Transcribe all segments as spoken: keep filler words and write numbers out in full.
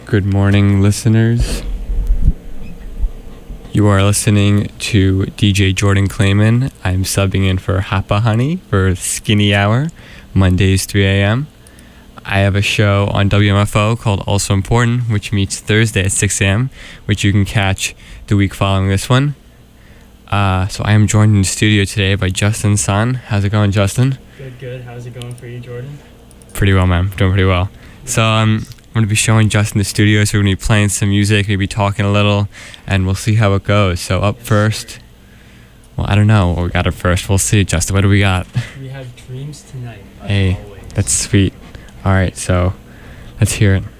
Good morning, listeners. You are listening to D J Jordan Clayman. I'm subbing in for Hapa Honey for Skinny Hour, Mondays three a.m. I have a show on W M F O called Also Important, which meets Thursday at six a.m., which you can catch the week following this one. Uh, so I am joined in the studio today by Justin Sun. How's it going, Justin? Good, good. How's it going for you, Jordan? Pretty well, man. Doing pretty well. Yeah. So um, I'm going to be showing Justin the studio, so we're going to be playing some music, maybe talking a little, and we'll see how it goes. So up yes, first, sir. well, I don't know what we got up first. We'll see. Justin, what do we got? We have Dreams Tonight. Hey, always. That's sweet. All right, so let's hear it.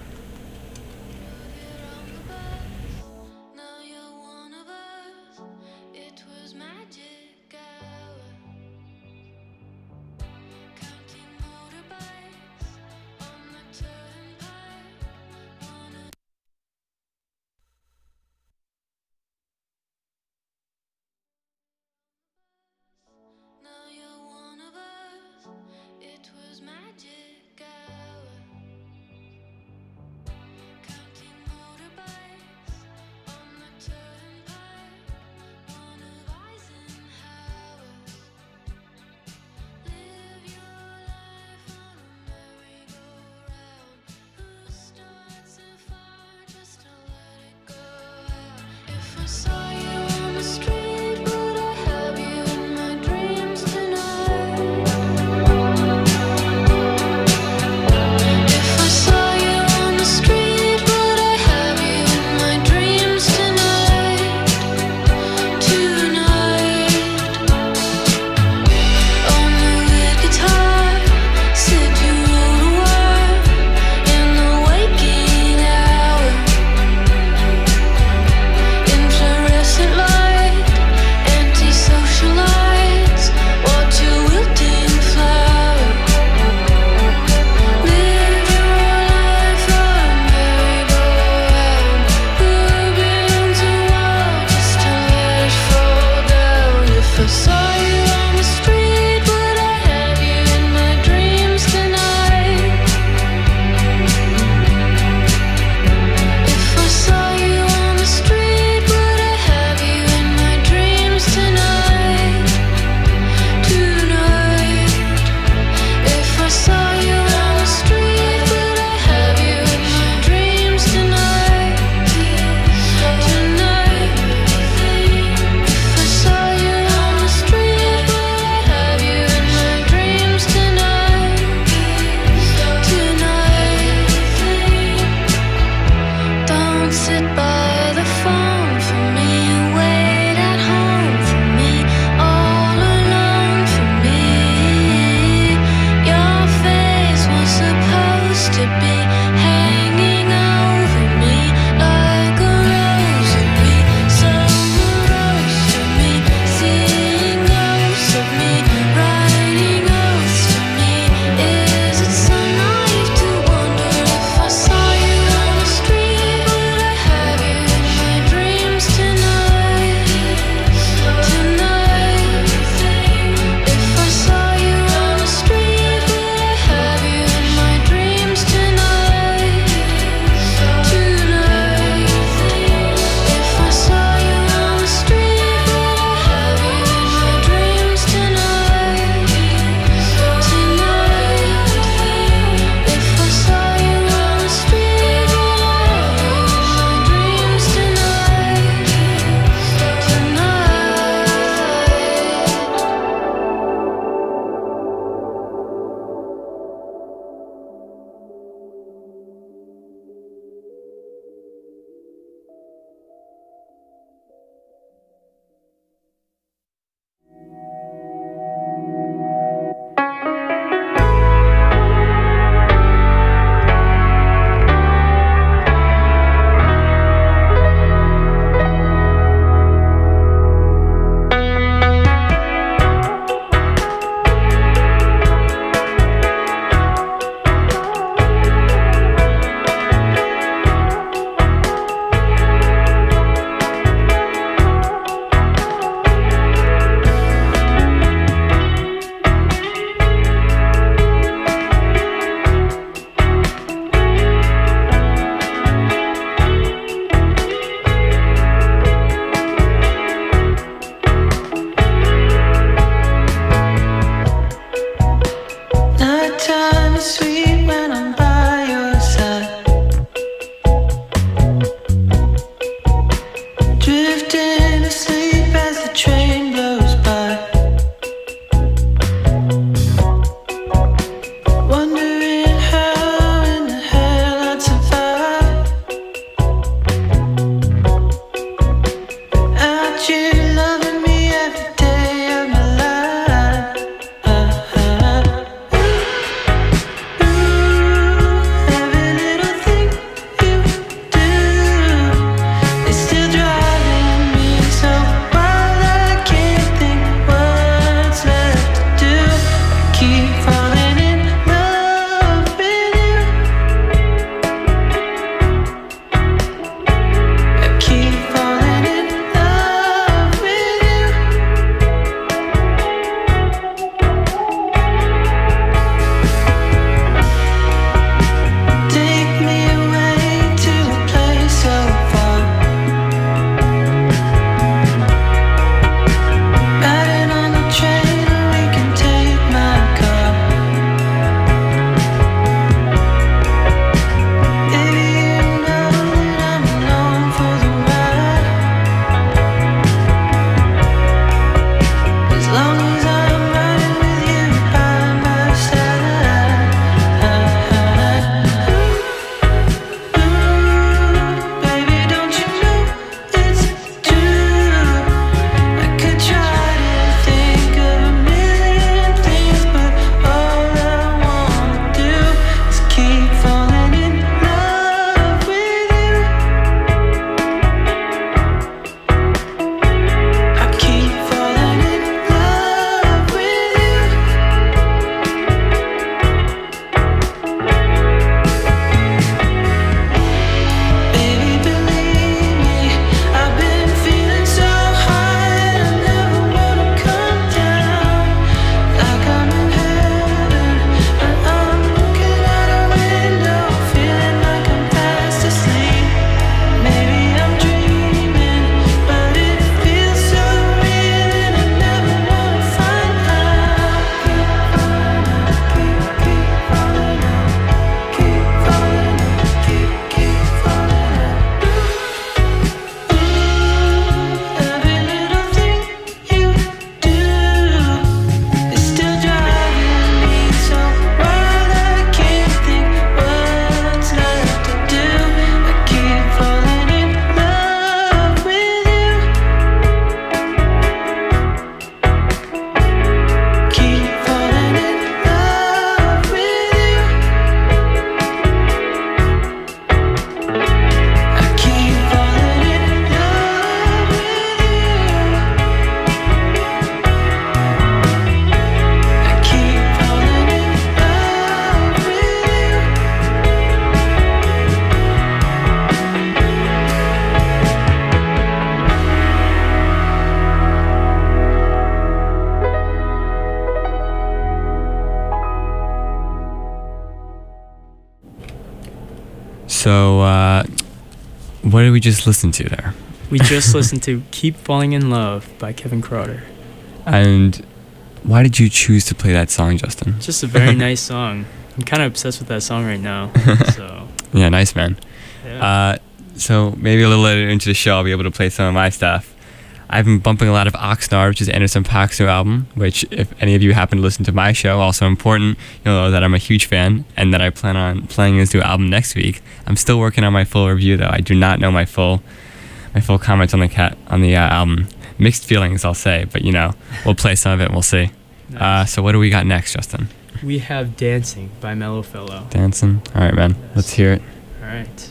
So, uh, what did we just listen to there? We just listened to Keep Falling in Love by Kevin Crowder. And why did you choose to play that song, Justin? It's just a very nice song. I'm kind of obsessed with that song right now. So Yeah, nice, man. yeah. Uh, so maybe a little later into the show, I'll be able to play some of my stuff. I've been bumping a lot of Oxnard, which is Anderson .Paak's new album, which if any of you happen to listen to my show, also important, you'll know that I'm a huge fan and that I plan on playing his new album next week. I'm still working on my full review, though. I do not know my full my full comments on the cat on the uh, album. Mixed feelings, I'll say, but you know, we'll play some of it and we'll see. Nice. Uh, so what do we got next, Justin? We have Dancing by Mellow Fellow. Dancing? All right, man. Yes. Let's hear it. All right.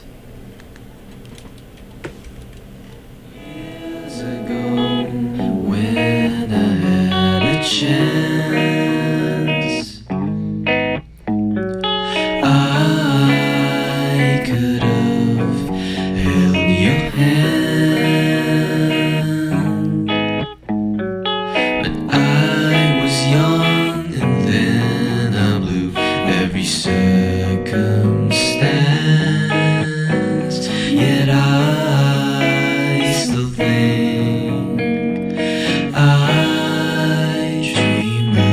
Years ago, when I had a chance, I could have held your hand, but I was young and then I blew every circumstance. Yet I still think I dream of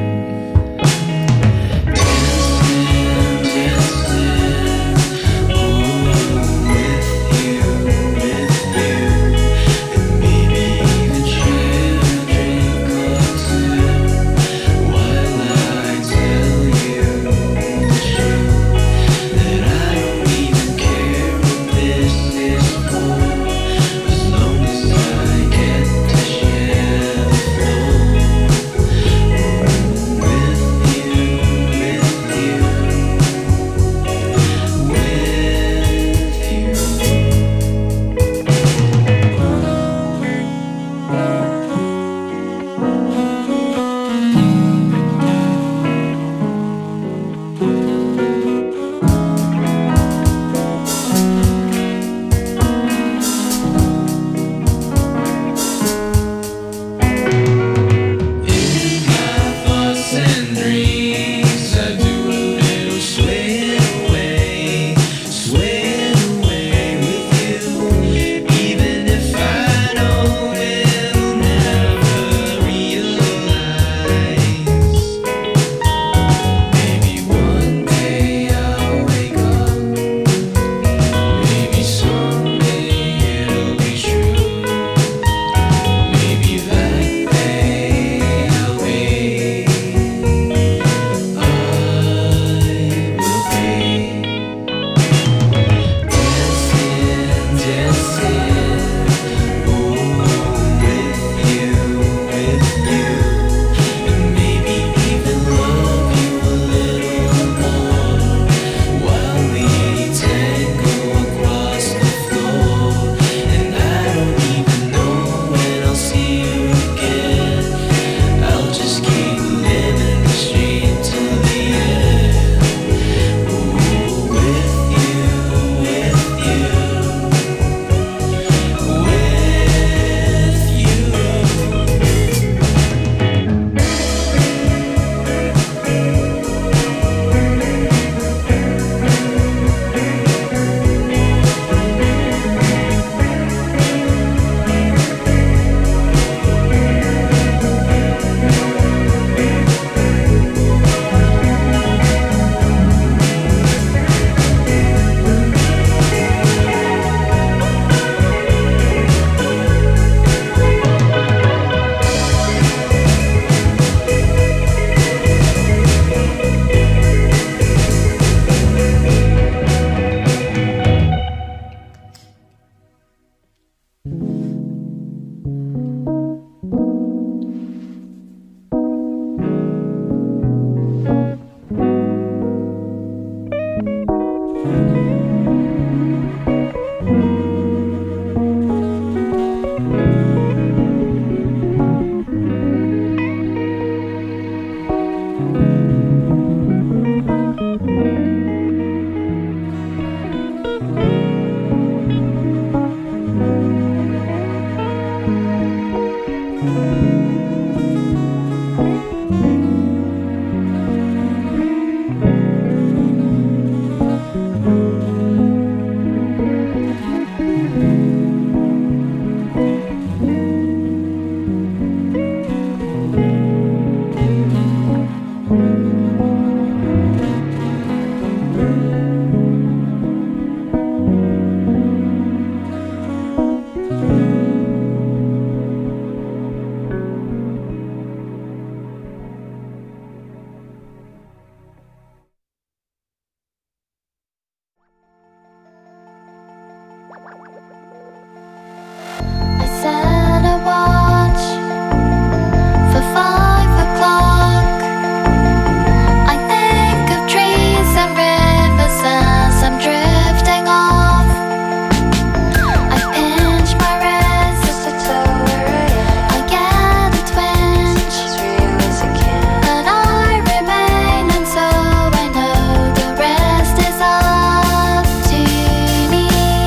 dancing, dancing, oh, with you, with you, and maybe even share a drink or two while I tell you the truth that I don't even care what this is for, as long as I get to share the floor with you, with you, in my thoughts and dreams, I do a little sway away, sway away with you, even if I know it'll never realize. Maybe one day I'll wake up, maybe someday it'll be true, maybe that day I'll be I set a watch for five o'clock. I think of trees and rivers as I'm drifting off. I pinch my wrist, I get a twinge, but I remain, and so I know the rest is up to me.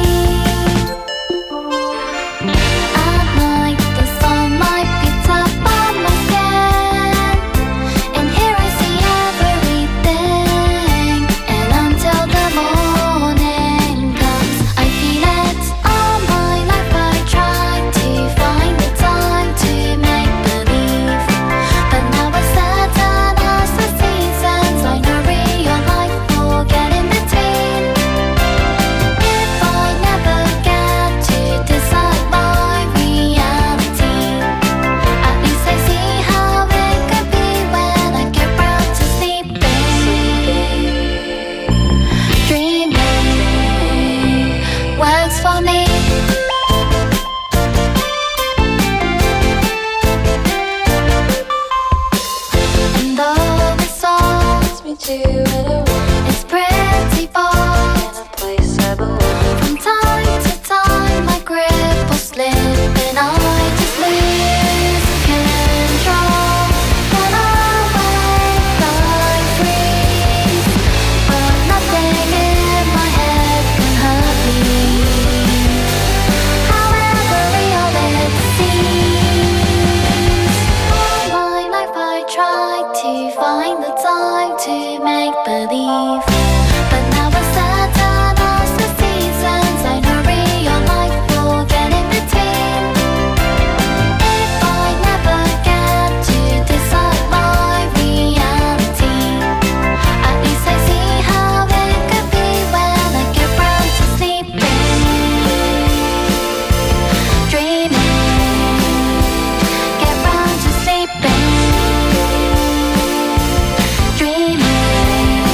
At night, the sunlight beats up on my skin, and here I see everything. And until the morning comes, I feel it all my life. I try to find the time to make believe, but now we're certain as the seasons. I know real life will get in between. If I never get to decide my reality, at least I see how it could be when I get round to sleeping. Dreaming works for me. And though the songs me to it, it's pretty far in a place I belong. From time to time, my grip will slip and I just lose control. When I wake, I freeze, but nothing in my head can hurt me. However real it seems, all my life I tried to find the time to make believe, but now we're certain as the seasons. I know real life will get in between. If I never get to decide my reality, at least I see how it could be when I get round to sleeping. Dreaming, get round to sleeping. Dreaming,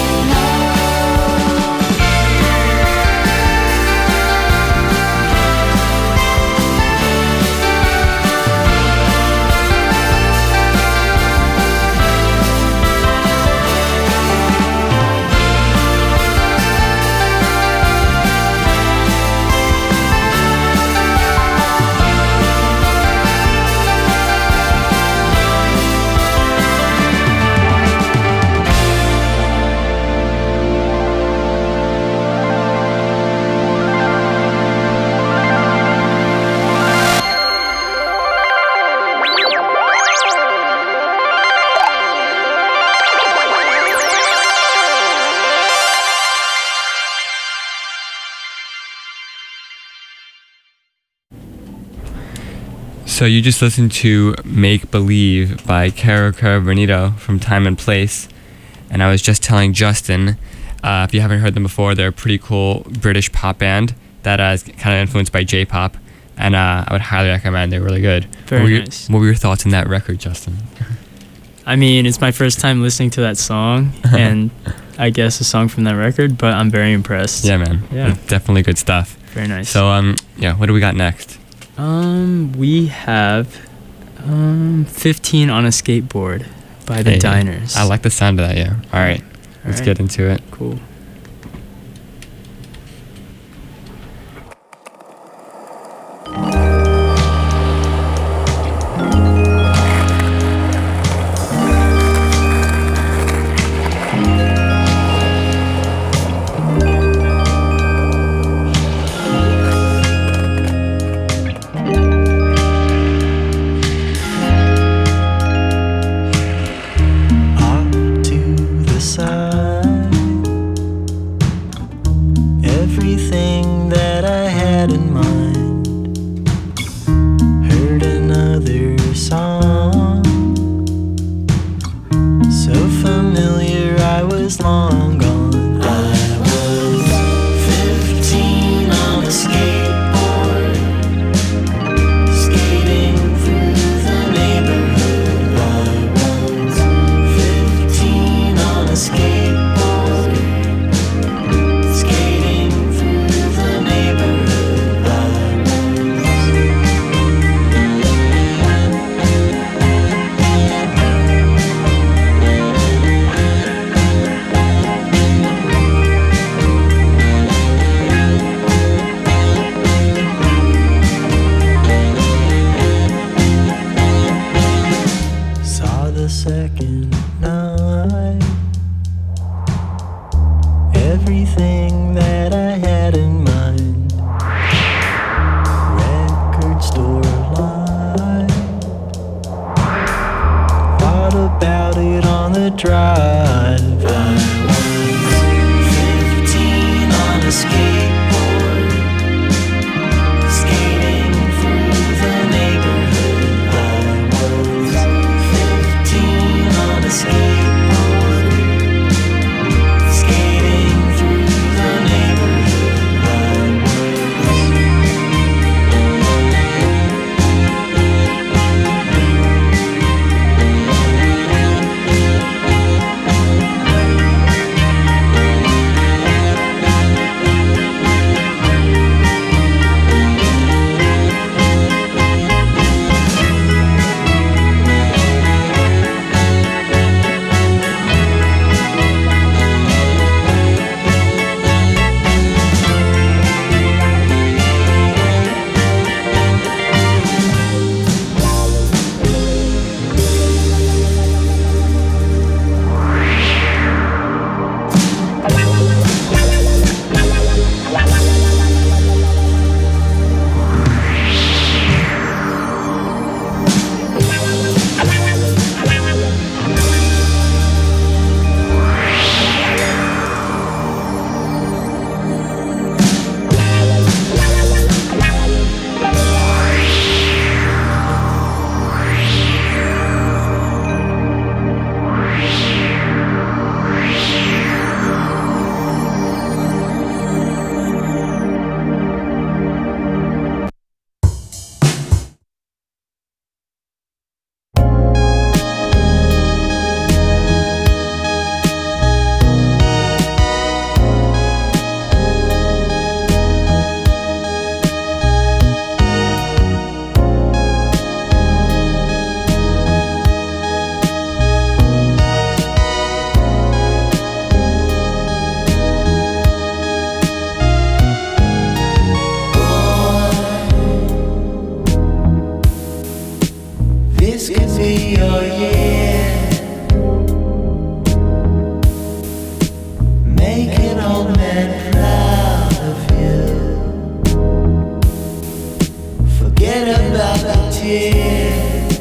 So you just listened to Make Believe by Caro Caro Bonito from Time and Place. And I was just telling Justin, uh, if you haven't heard them before, they're a pretty cool British pop band that uh, is kind of influenced by J-pop. And uh, I would highly recommend. They're really good. Very what were your, nice. What were your thoughts on that record, Justin? I mean, it's my first time listening to that song, and I guess a song from that record, but I'm very impressed. Yeah, man. Yeah. Definitely good stuff. Very nice. So, um, yeah, what do we got next? Um, we have um fifteen on a Skateboard by the Hey, Diners. I like the sound of that, yeah. All right, let's right. get into it. Cool. Off to the side, is long gone. I was fifteen on a skateboard, skating through the neighborhood. I was fifteen on a skateboard, skating through the neighborhood. I saw the second night everything that I had in mind. Record store line, thought about it on the drive. I was fifteen on a skateboard, skating through the neighborhood. I was fifteen on a skateboard, skating through the neighborhood. I This could be your year. Make an old man proud of you. Forget about the tears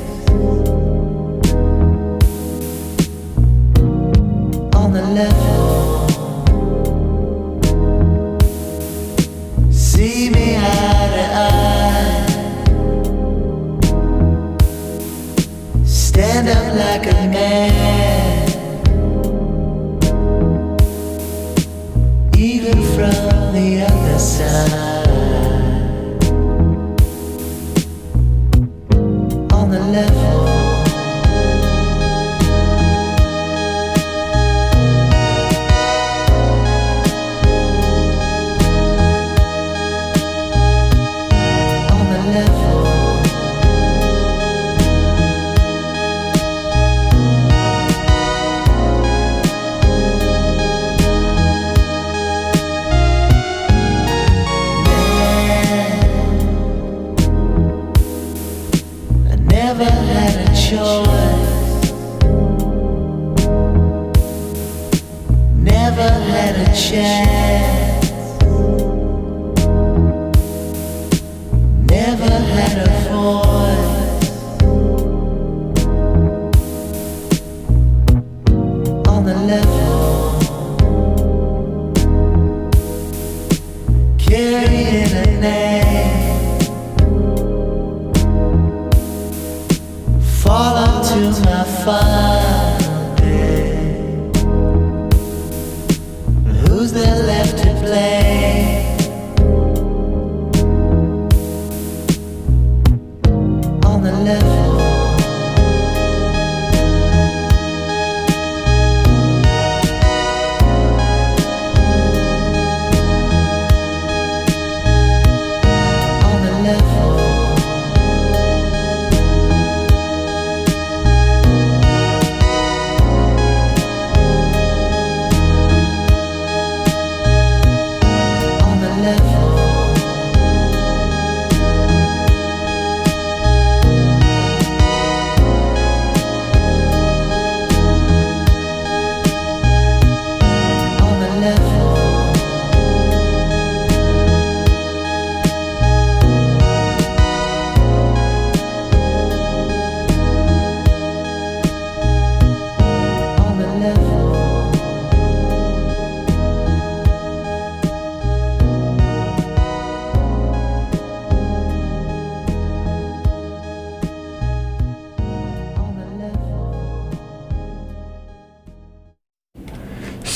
on the level. See me eye to eye. Stand up like a man, even from the other side. On the level, on the level. Never had a choice, never had a chance, never had a voice. On the level, carrying a name. Fall onto my final day.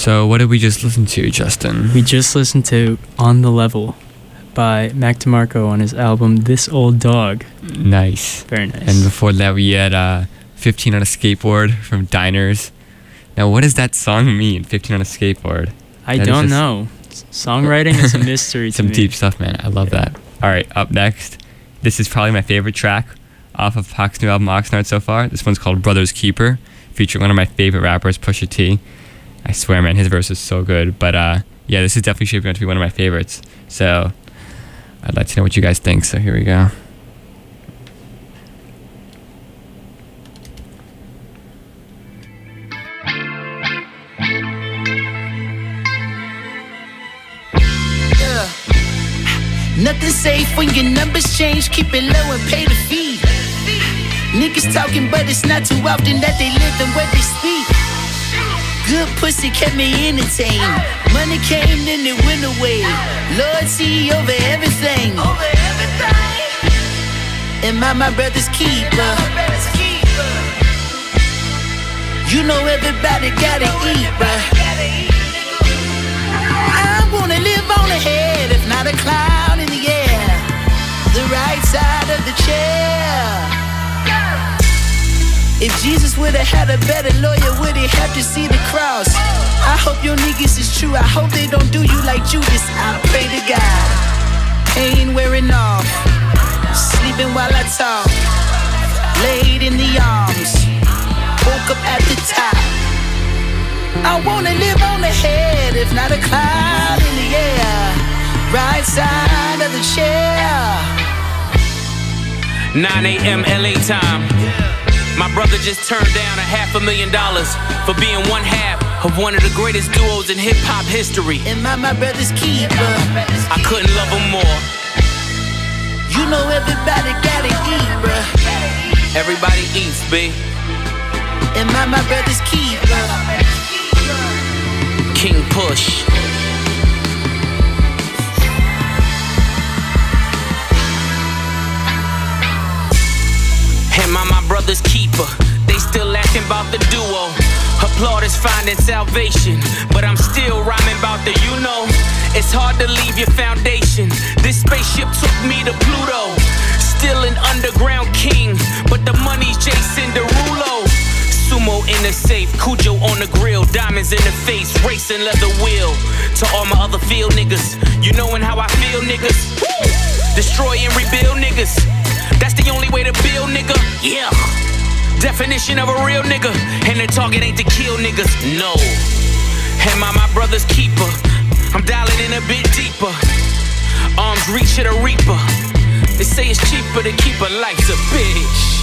So what did we just listen to, Justin? We just listened to On the Level by Mac DeMarco on his album This Old Dog. Nice. Very nice. And before that, we had uh, fifteen on a Skateboard from Diners. Now, what does that song mean, fifteen on a Skateboard? I That is don't just- know. Songwriting is a mystery to Some me. deep stuff, man. I love that. All right, up next. This is probably my favorite track off of Pac's new album, Oxnard, so far. This one's called Brother's Keeper, featuring one of my favorite rappers, Pusha T. I swear, man, his verse is so good. But uh, yeah, this is definitely shaping up to be one of my favorites. So I'd like to know what you guys think. So here we go. Nothing safe when your numbers change. Keep it low and pay the fee. Niggas talking, but it's not too often that they live and what they speak. Good pussy kept me entertained. Money came, then it went away. Loyalty over everything. Am I my brother's keeper? You know everybody gotta eat, bruh. I wanna live on ahead, if not a cloud in the air. The right side of the chair. If Jesus would've had a better lawyer, would he have to see the cross? I hope your niggas is true, I hope they don't do you like Judas. I pray to God, pain wearing off, sleeping while I talk, laid in the arms, woke up at the top. I wanna live on the head, if not a cloud in the air. Right side of the chair. nine a.m. L A time. My brother just turned down a half a million dollars for being one half of one of the greatest duos in hip-hop history. Am I my brother's keeper? I couldn't love him more. You know everybody gotta eat, bruh. Everybody eats, B. Am I my brother's keeper? King Push. Am I my brother's keeper? They still laughing about the duo. Applaud is finding salvation, but I'm still rhyming about the you know. It's hard to leave your foundation. This spaceship took me to Pluto. Still an underground king, but the money's Jason Derulo. Sumo in the safe, Cujo on the grill, diamonds in the face, racing leather wheel. To all my other field niggas, you knowin' how I feel, niggas. Destroy and rebuild, niggas. That's the only way to build, nigga. Yeah. Definition of a real nigga, and the target ain't to kill niggas. No. Am I my brother's keeper? I'm dialing in a bit deeper. Arms reach to the reaper. They say it's cheaper to keep a life's a bitch.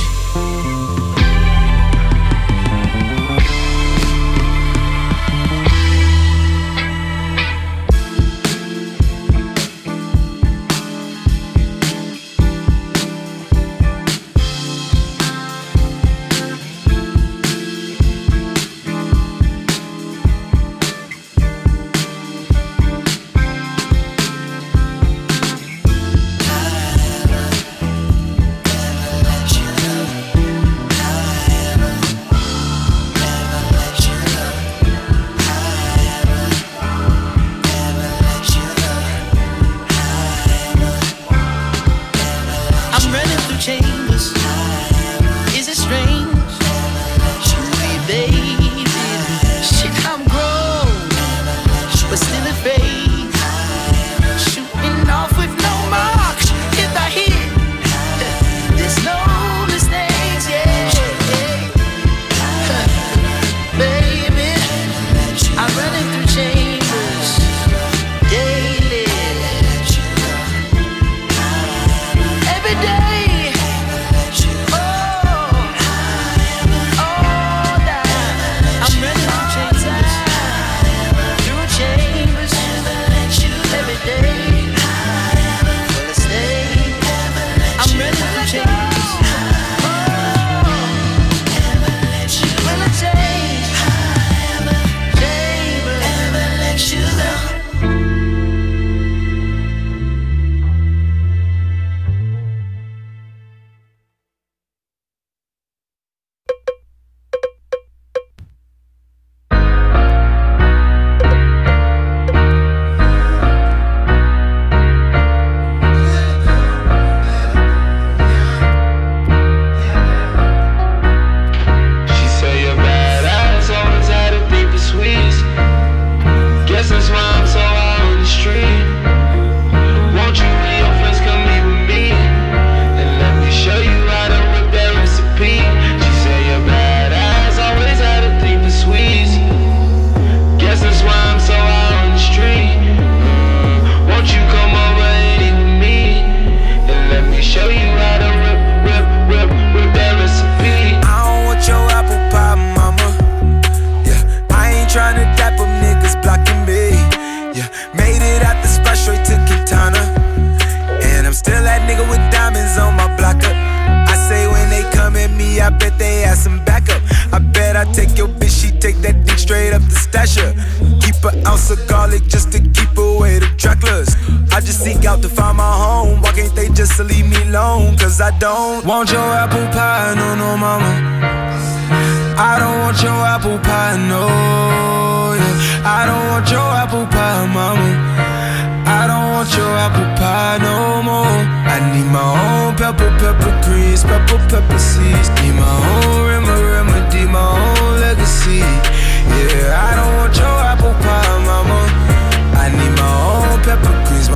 take that dick straight up the stasher. Keep an ounce of garlic just to keep away the Draculas. I just seek out to find my home. Why can't they just leave me alone? Cause I don't want your apple pie, no, no, mama. I don't want your apple pie, no, yeah. I don't want your apple pie, mama. I don't want your apple pie no more. I need my own pepper, pepper greens, pepper, pepper seeds. Need my own rim- remedy, my own legacy. Yeah, I don't want your apple pie, mama. I need my own pepper greens.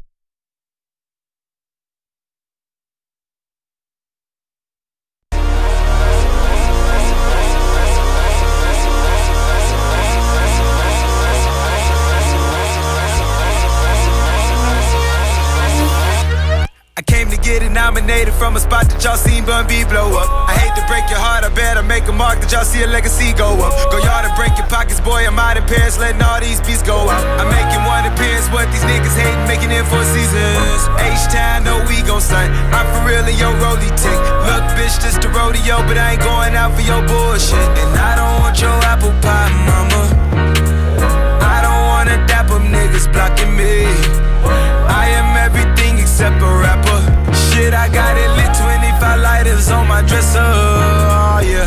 Nominated from a spot that y'all seen Bun B blow up. I hate to break your heart, I better make a mark that y'all see a legacy go up. Go yard and break your pockets, boy, I'm out in Paris, letting all these beats go out. I'm making one appearance, what these niggas hating, making it for seasons. H-Town, know we gon' stunt. I'm for real in your rollie tick. Look, bitch, just a rodeo, but I ain't going out for your bullshit. And I don't want your apple pie, mama. I don't wanna dap up niggas blocking me. I am everything except a rapper. Shit, I got it lit, twenty-five lighters on my dresser, oh yeah.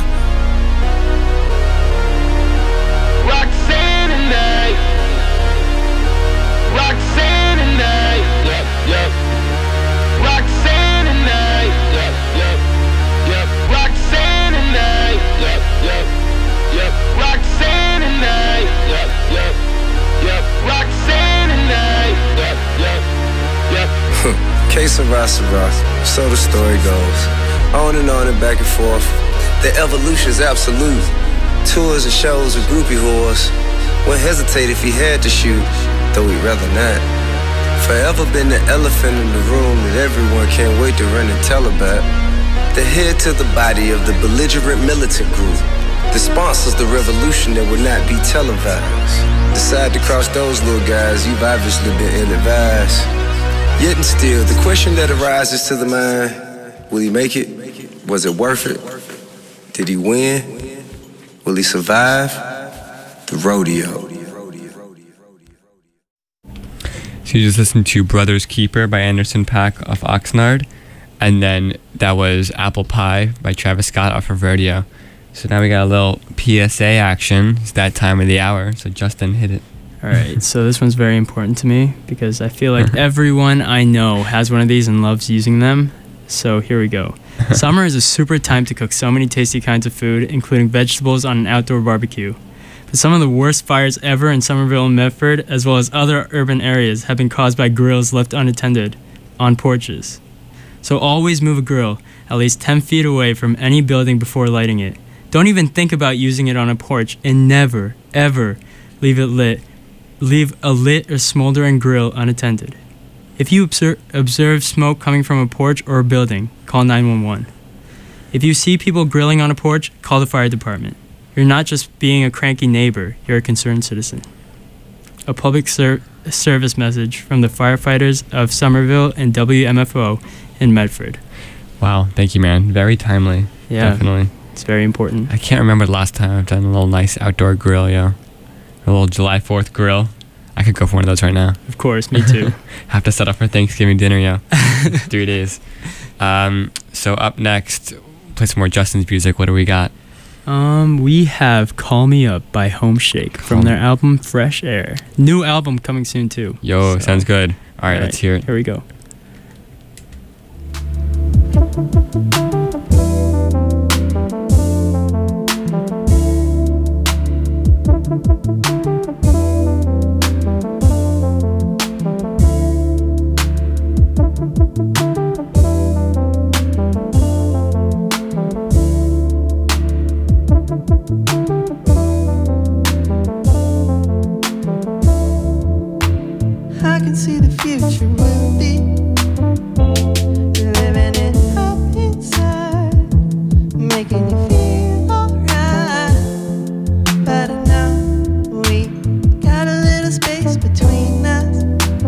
Roxanne tonight, Roxanne tonight, yep, yep. Roxanne tonight, yep, yep, yep. Roxanne tonight, yep, yep, yep. Roxanne tonight, yep, yep, yep. Roxanne tonight, yep, yep, yep. Case of Ross, so the story goes. On and on and back and forth. The evolution's absolute. Tours and shows with groupie whores. Wouldn't hesitate if he had to shoot, though he'd rather not. Forever been the elephant in the room that everyone can't wait to run and tell about. The head to the body of the belligerent militant group that sponsors the revolution that would not be televised. Decide to cross those little guys, you've obviously been ill-advised. Yet and still, the question that arises to the mind, will he make it? Was it worth it? Did he win? Will he survive? The rodeo. So you just listened to Brother's Keeper by Anderson .Paak off Oxnard, and then that was Apple Pie by Travis Scott off of Rodeo. So now we got a little P S A action. It's that time of the hour, so Justin, hit it. All right, so this one's very important to me because I feel like everyone I know has one of these and loves using them. So here we go. Summer is a super time to cook so many tasty kinds of food, including vegetables on an outdoor barbecue. But some of the worst fires ever in Somerville and Medford, as well as other urban areas, have been caused by grills left unattended on porches. So always move a grill at least ten feet away from any building before lighting it. Don't even think about using it on a porch, and never, ever leave it lit. Leave a lit or smoldering grill unattended. If you observe, observe smoke coming from a porch or a building, call nine one one. If you see people grilling on a porch, call the fire department. You're not just being a cranky neighbor, you're a concerned citizen. A public ser- service message from the firefighters of Somerville and W M F O in Medford. Wow, thank you, man. Very timely. Yeah, definitely. It's very important. I can't remember the last time I've done a little nice outdoor grill, yo. A little July fourth grill. I could go for one of those right now. Of course, me too. Have to set up for Thanksgiving dinner, yo. Three days. Um, so up next, play some more Justin's music. What do we got? Um, we have Call Me Up by Home Shake from their album Fresh Air. New album coming soon too. Yo, So- sounds good. All right, All right, let's hear it. Here we go. I can see the future will be living it up inside, making you feel alright. But I know we got a little space between us.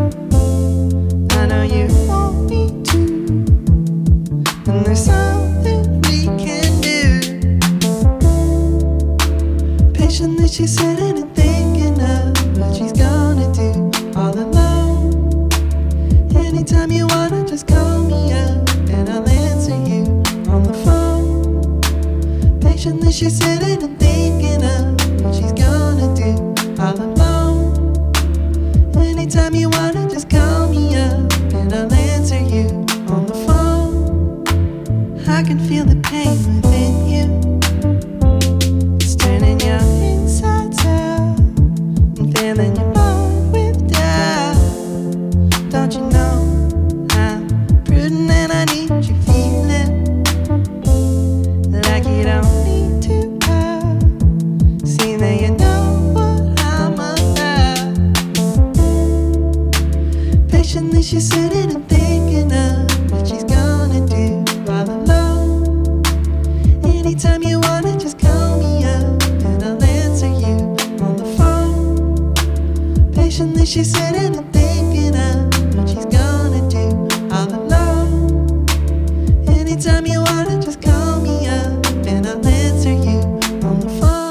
I know you want me to, and there's something we can do. Patiently she what she's gonna do all alone. Anytime you wanna, just call me up and I'll answer you on the phone. Patiently she's sitting and thinking of what she's gonna do all alone. Anytime you wanna, just call me up and I'll answer you on the phone. I can feel the pain within you. It's turning your insides out and filling your mind with doubt. Don't you know I'm prudent and I need you feeling like you don't need to pout. See that you know what I'm about. Patiently she's sitting and thinking of what she's gonna do all alone. Anytime you wanna, just call me up and I'll answer you on the phone. Patiently she's sitting and thinking of what she's gonna do all alone. Anytime you wanna, just call me up and I'll answer you on the phone.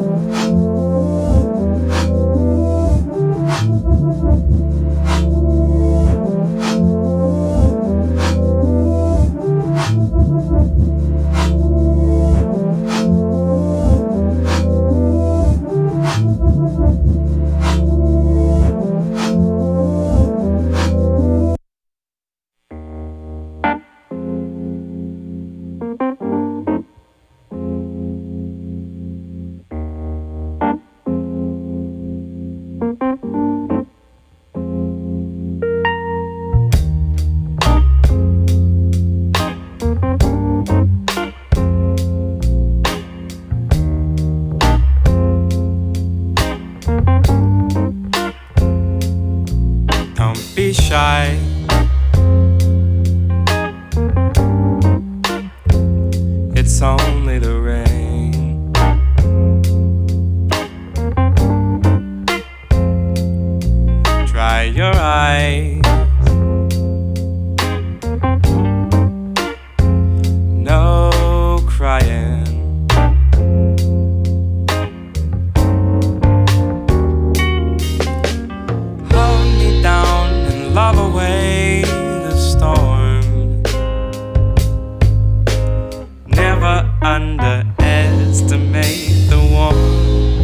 Don't be shy. It's only the rain. Dry your eyes. No crying. Hold me down and love away the storm. Never underestimate the warmth.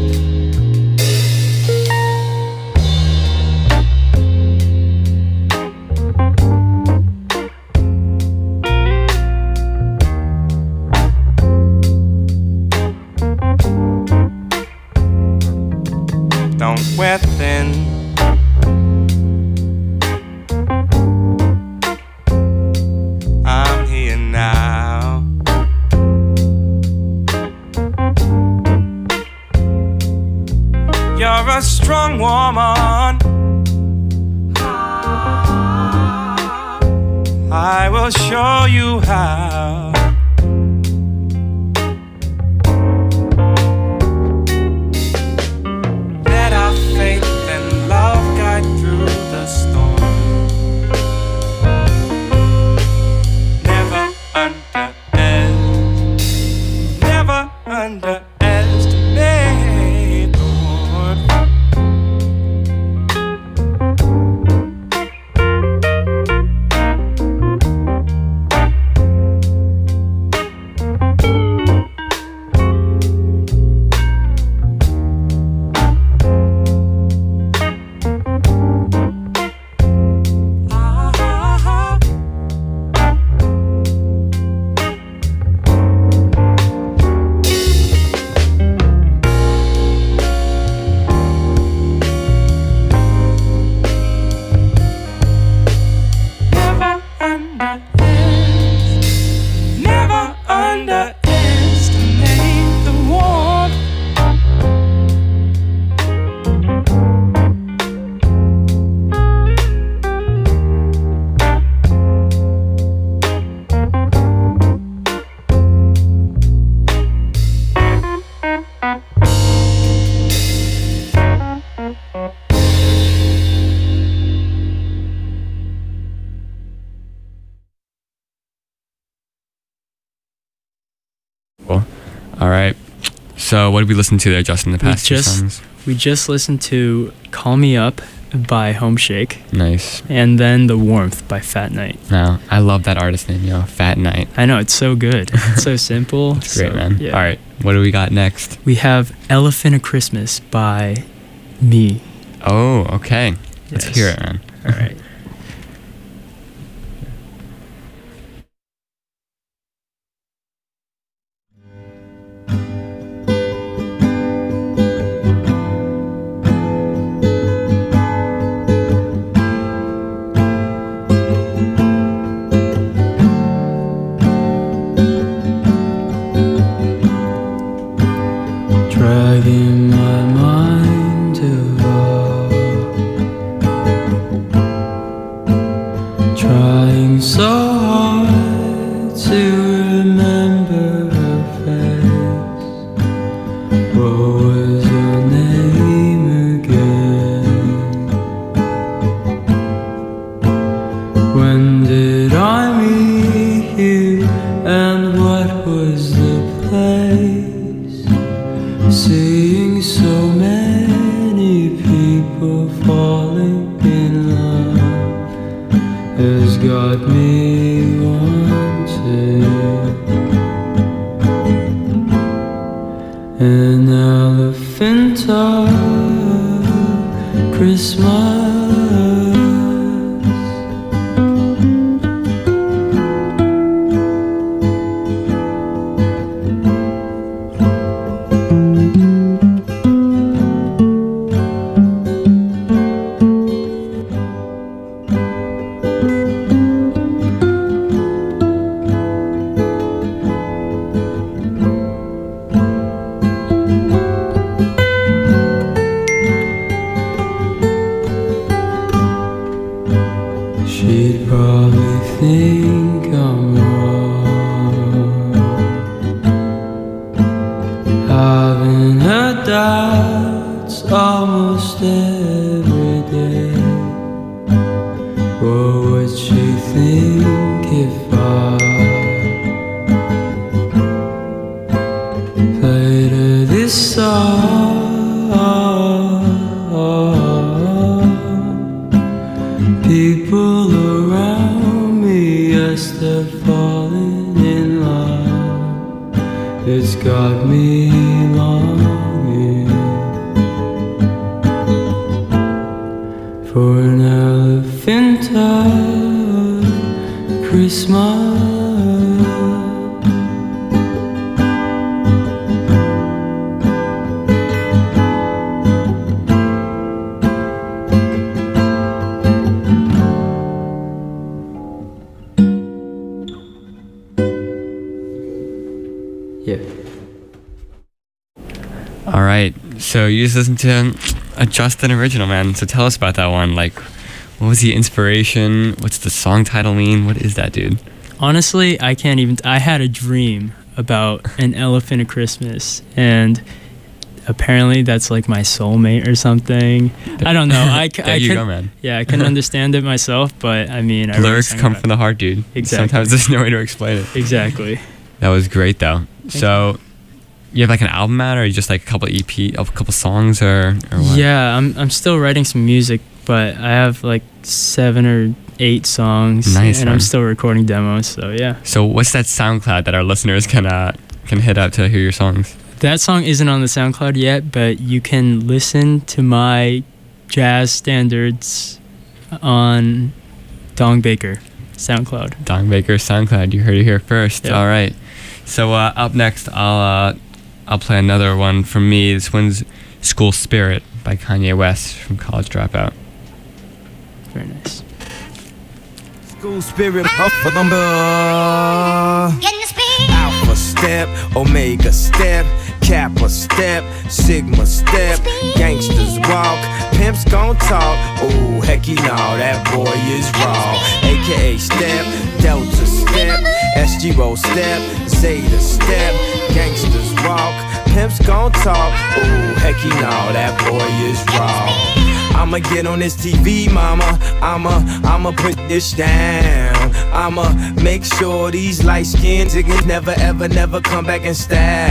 Don't wear thin. I'm here now. You're a strong woman. I will show you how. Let our faith and love guide through the storm. Never underestimate, never underestimate the warmth. So what did we listen to there, Justin, the past two just- songs? We just listened to Call Me Up by Home Shake Nice. and then The Warmth by Fat Night. No, I love that artist name, yo. Fat Night. I know, it's so good. It's so simple. It's great, so, man. yeah. All right, what do we got next? We have Elephant of Christmas by Me. Oh, okay. Let's Yes. hear it, man. All right. Dragging my mind to trying so hard to remember her face. What was your name again? When did I meet you and what was the place? Seeing so many people falling in love has got me wanting an elephant of Christmas. She'd probably think I'm wrong, having her doubts almost every day. What would she think if I played her this song? People around me as they're falling in love, it's got me longing for an elephant of Christmas. Yeah. All right, so you just listened to a Justin original, man. So tell us about that one. Like, what was the inspiration? What's the song title mean? What is that, dude? Honestly, I can't even. I had a dream about an elephant at Christmas, and apparently that's like my soulmate or something. I don't know. I, c- there I you can, go, man. Yeah, I can understand it myself, but I mean, I The really lyrics sang come about from the heart, dude. Exactly. Sometimes there's no way to explain it. it. Exactly. That was great, though. So, you have like an album out, or just like a couple E P, a couple songs, or, or what? Yeah, I'm I'm still writing some music, but I have like seven or eight songs, Nice, and man. I'm still recording demos. So yeah, So, what's that SoundCloud that our listeners can uh, can hit up to hear your songs? that song isn't on the SoundCloud yet, but you can listen to my jazz standards on Dong Baker SoundCloud. Dong Baker SoundCloud. You heard it here first. Yep. All right. So uh, up next, I'll uh, I'll play another one from me. This one's "School Spirit" by Kanye West from College Dropout. Very nice. School spirit, alpha number. Alpha step, omega step, kappa step, sigma step. Gangsters walk, pimps gon' talk. Oh, hecky no, that boy is raw. A K A step, delta step, S G roll step, zeta step. Gangsters walk, pimps gon' talk. Oh, hecky no, that boy is raw. I'ma get on this T V, mama. I'ma, I'ma put this down. I'ma make sure these light skinned niggas never, ever, never come back in style.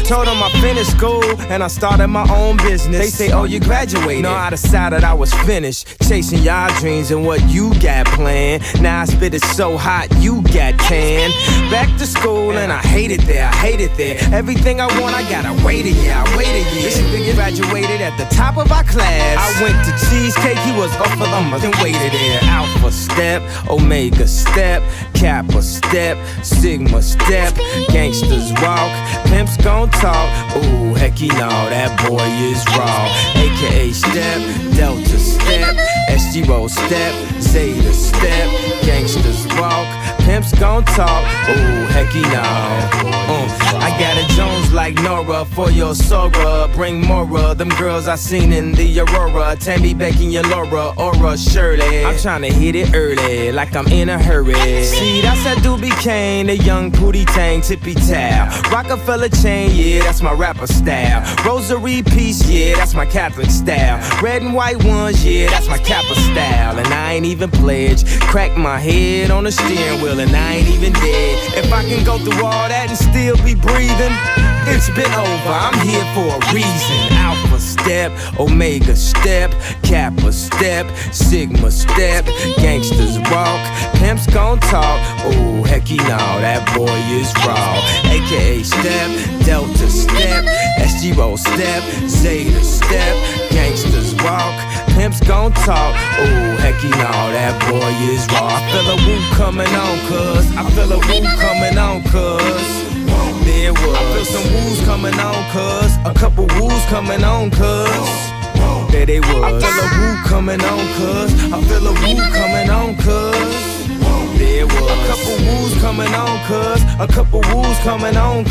Told them I finished school and I started my own business. They say, oh, you graduated. No, I decided I was finished chasing y'all dreams and what you got planned. Now I spit it so hot, you got canned. Back to school and I hate it there, I hate it there. Everything I want, I gotta wait a year, I wait a year. This nigga graduated at the top of our class. I went to Cheesecake, he was off for them, then waited there. Alpha step, Omega step, Kappa step, Sigma step, gangsters walk, pimps gon' talk. Ooh, hecky no, that boy is raw. A K A step, Delta step, S G roll step, Zeta step, gangsters walk, pimps gon' talk. Ooh, hecky no. Uh, I got a Jones like Nora for your Sora. Bring more them girls I seen in the Aurora. Tammy, Becky, and Laura, Aura, Shirley. I'm tryna hit it early, like I'm in a hurry. See, that's that Doobie Kane, the young Pootie Tang, tippy towel. Rockefeller chain, yeah, that's my rapper style. Rosary piece, yeah, that's my Catholic style. Red and white ones, yeah, that's my Kappa style. And I ain't even pledged. Crack my head on the steering wheel and I ain't even dead. If I can go through all that and still be breathing, it's been over, I'm here for a reason. Alpha step, Omega step, Kappa step, Sigma step, gangsters walk, pimps gon' talk. Ooh, hecky no, that boy is raw. A K A step, Delta step, S G roll step, Zeta step, gangsters walk, pimps gon' talk. Ooh, hecky no, that boy is raw. I feel a woo coming on, cuz. I feel a woo coming on, cuz. There was. I feel some woos coming on, cuz. A couple woos coming on, cuz. There they was. I feel a woo coming on, cuz. I feel a woo coming on, cuz. There was. A couple woos coming on, cuz. A couple woos coming on,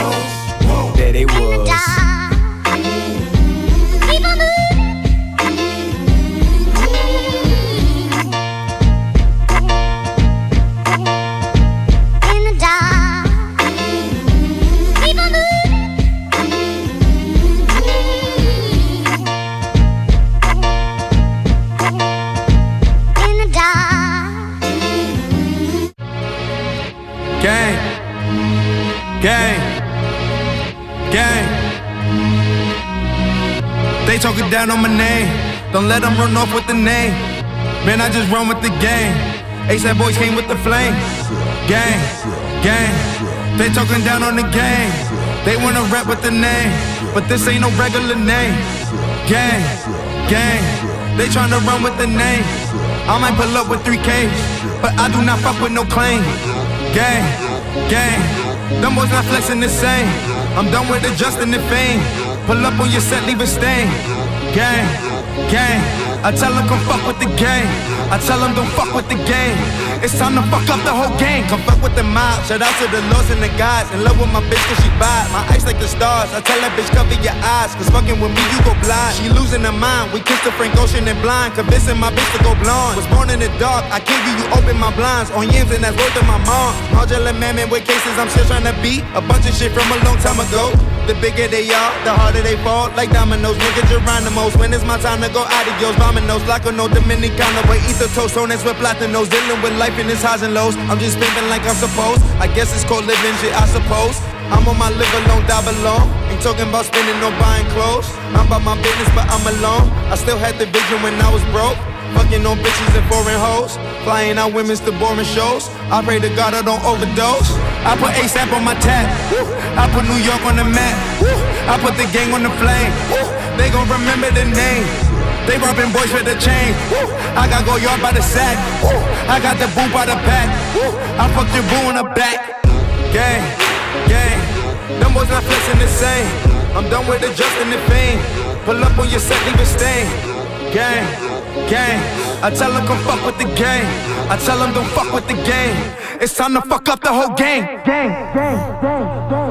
cuz. There they was. Gang, gang, gang. They talking down on my name. Don't let them run off with the name. Man, I just run with the game. ASAP boys came with the flame. Gang, gang. They talking down on the game. They wanna rap with the name, but this ain't no regular name. Gang, gang. They tryna run with the name. I might pull up with three K's, but I do not fuck with no claim. Gang, gang, them boys not flexing the same. I'm done with adjusting the fame. Pull up on your set, leave a stain. Gang, gang, I tell them come fuck with the game. I tell them don't fuck with the game. It's time to fuck up the whole gang. Come fuck with the mob. Shout out to the lords and the gods. In love with my bitch cause she bad. My eyes like the stars. I tell that bitch cover your eyes, cause fucking with me you go blind. She losing her mind. We kissed the Frank Ocean and blind, convincing my bitch to go blonde. Was born in the dark. I give you, you open my blinds. On yams and that's worth of my mom. Modular man with cases I'm still trying to beat. A bunch of shit from a long time ago. The bigger they are, the harder they fall. Like dominoes, nigga Geronimo's. When it's my time to go adios, Domino's, Blanco, no Dominicano. But eat the tostones with platinos. Dealing with life in its highs and lows. I'm just pimping like I'm supposed. I guess it's called living shit, I suppose. I'm on my live alone, die alone. Ain't talking about spending or buying clothes. I'm about my business, but I'm alone. I still had the vision when I was broke. Fucking on bitches and foreign hoes. Flying out women's to boring shows. I pray to God I don't overdose. I put ASAP on my tab. I put New York on the map. I put the gang on the flame. They gon' remember the name. They robbing boys for the chain. I got go yard by the sack. I got the boo by the back. I fucked your boo in the back. Gang, gang. Them boys not flexing the same. I'm done with adjusting the fame. Pull up on your set, leave a stain. Gang, gang. I tell them come fuck with the game. I tell them don't fuck with the game. It's time to fuck up the whole gang. Gang, gang, gang,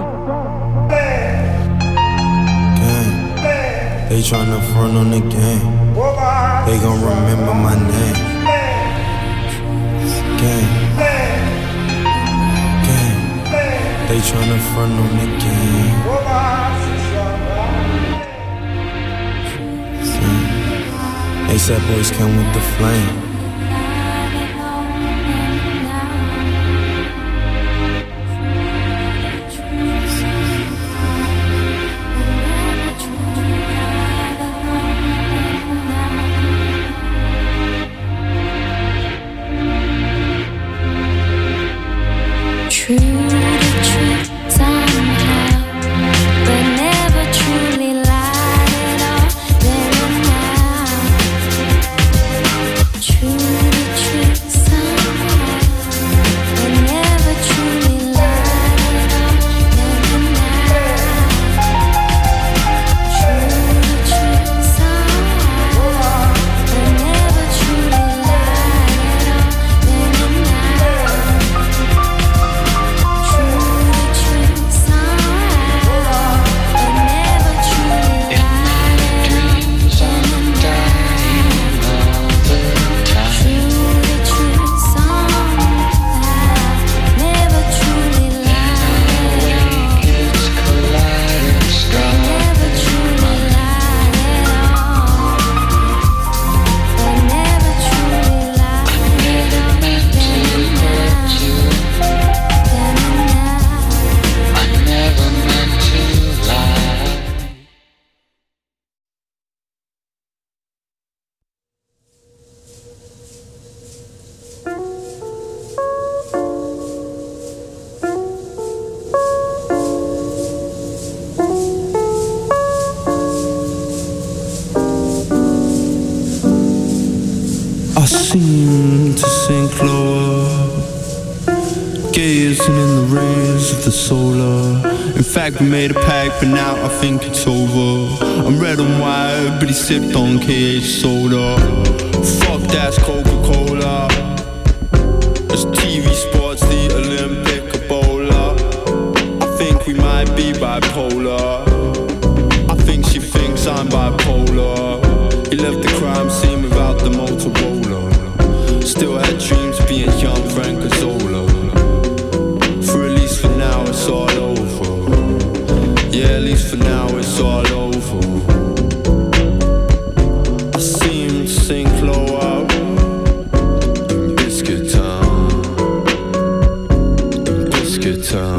gang. Gang. They tryna front on the game. They gon' remember my name. Gang. Gang. They tryna front on the game. ASAP boys come with the flame. I seem to sink lower, gazing in the rays of the solar. In fact, we made a pact, but now I think it's over. I'm red and white, but he sipped on K H soda. Fuck that's Coca-Cola. It's T V sports, the Olympic Ebola. I think we might be bipolar. I think she thinks I'm bipolar. He left the crime scene without the Motorola. Still had dreams of being young Frank Azzola. For at least for now it's all over. Yeah, at least for now it's all over. I seem to sink low out in Biscuit Town, in Biscuit Town.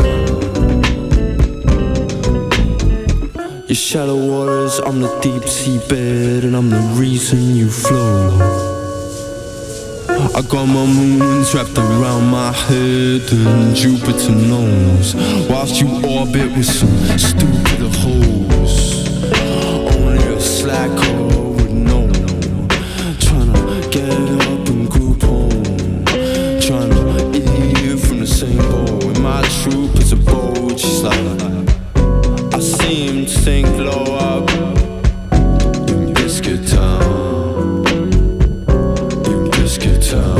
Your shallow waters, I'm the deep sea bed, and I'm the reason you flow. I got my moons wrapped around my head, and Jupiter knows. Whilst you orbit with some stupid hoes, only a slacker would know. Tryna get up and group home, tryna eat from the same bowl. And my troop is a boat, she's like, I seem to think low up in Biscuit Town, in Biscuit Town.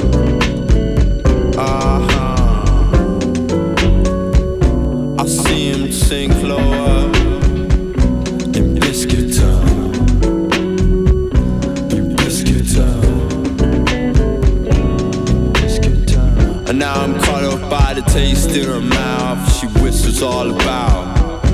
Uh-huh. I see him sink low up in Biscuit Town, in Biscuit Town, Biscuit Town. And now I'm caught up by the taste in her mouth. She whispers all about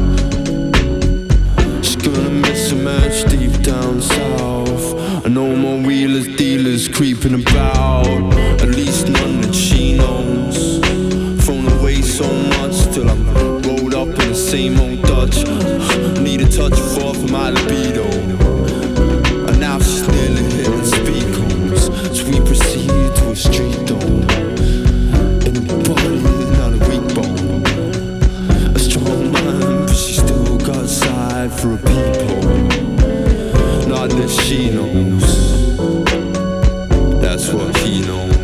gonna miss a match deep down south. And no more wheelers, dealers creeping about. At least none that she knows. Thrown away so much till I'm rolled up in the same old Dutch. Need a touch of fall for my libido. And now she's nearly hitting speed cones. So we proceed to a street dome. In a body, not a weak bone. A strong mind, but she still got side for a people. Not that she knows. That's what he knows.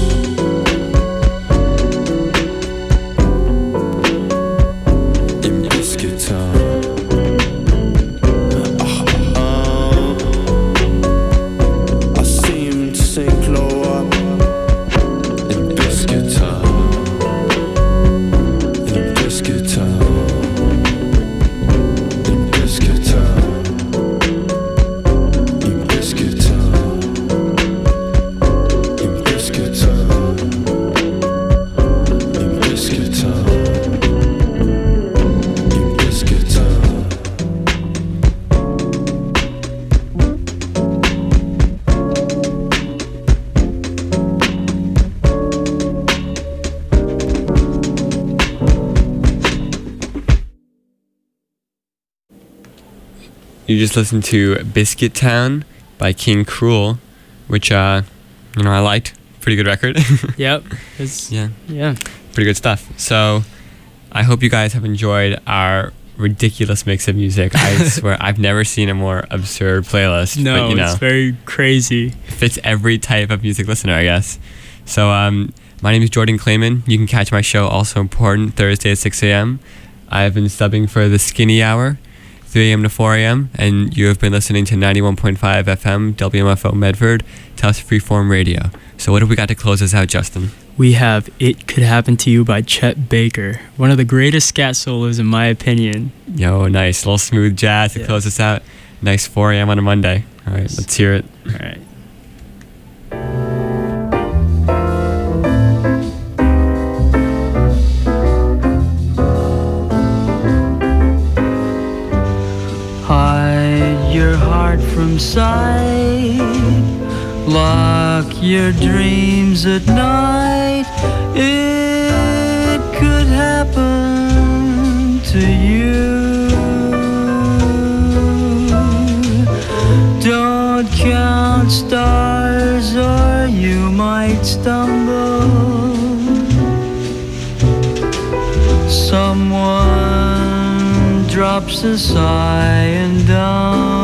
In Biscuit Town. Uh-uh. I seem to sink low up in Biscuit Town, in Biscuit Town, in Biscuit Town, in Biscuit Town, in Biscuit Town, in Biscuit Town, in Biscuit Town. You just listened to Biscuit Town by King Cruel, which, uh, you know, I liked. Pretty good record. Yep. It's, Yeah, yeah. pretty good stuff. So I hope you guys have enjoyed our ridiculous mix of music. I swear I've never seen a more absurd playlist. No, but, you know, it's very crazy. fits every type of music listener, I guess. So um, my name is Jordan Clayman. You can catch my show, Also Important, Thursday at six a.m. I've been subbing for the Skinny Hour, three a.m. to four a.m. And you have been listening to ninety-one point five F M, W M F O Medford, Telstra Freeform Radio. So what have we got to close us out, Justin? We have It Could Happen to You by Chet Baker, one of the greatest scat solos in my opinion. Yo, nice. A little smooth jazz to Yeah. close us out. Nice four a.m. on a Monday. All right, let's hear it. All right. Hide your heart from sight. Lock your dreams at night. It could happen to you. Don't count stars or you might stumble. Someone drops a sigh and down.